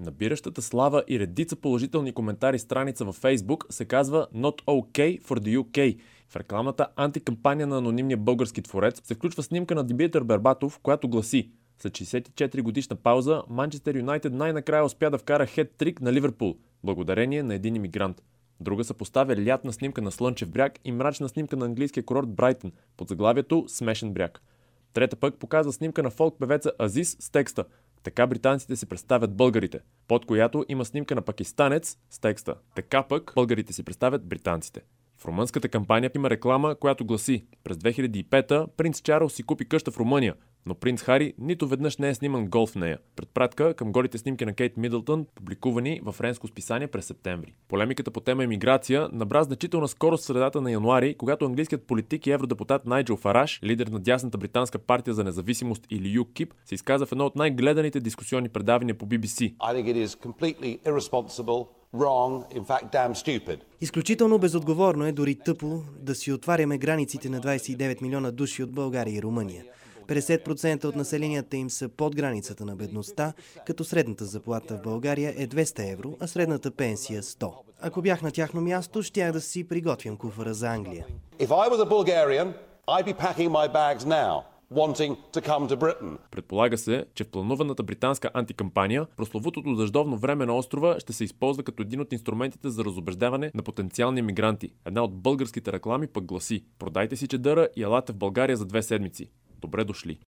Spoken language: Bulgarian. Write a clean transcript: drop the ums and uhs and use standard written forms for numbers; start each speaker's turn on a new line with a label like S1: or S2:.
S1: Набиращата слава и редица положителни коментари страница във Facebook се казва Not OK for the UK. В рекламната антикампания на анонимния български творец се включва снимка на Димитър Бербатов, която гласи: след 64 годишна пауза, Манчестър Юнайтед най-накрая успя да вкара хет-трик на Ливърпул, благодарение на един имигрант. Друга се поставя лятна снимка на Слънчев бряг и мрачна снимка на английския курорт Брайтън под заглавието Смешен бряг. Трета пък показва снимка на фолк-певеца Азис с текста "Така британците си представят българите", под която има снимка на пакистанец с текста "Така пък българите си представят британците". В румънската кампания има реклама, която гласи: през 2005 принц Чарлз си купи къща в Румъния, но принц Хари нито веднъж не е сниман гол в нея. Предпратка към голите снимки на Кейт Мидълтън, публикувани във френско списание през септември. Полемиката по тема емиграция набра значителна скорост в средата на януари, когато английският политик и евродепутат Найджел Фараш, лидер на дясната британска партия за независимост или ЮКИП, се изказа в едно от най-гледаните дискусионни предавания по BBC.
S2: Изключително безотговорно е, дори тъпо, да си отваряме границите на 29 милиона души от България и Румъния. 50% от населенията им са под границата на бедността, като средната заплата в България е 200 евро, а средната пенсия 100. Ако бях на тяхно място, щях да си приготвям куфара за Англия.
S1: Предполага се, че в плануваната британска антикампания прословутото дъждовно време на острова ще се използва като един от инструментите за разубеждаване на потенциални мигранти. Една от българските реклами пък гласи: продайте си чадъра и елате в България за 2 седмици. Добре дошли!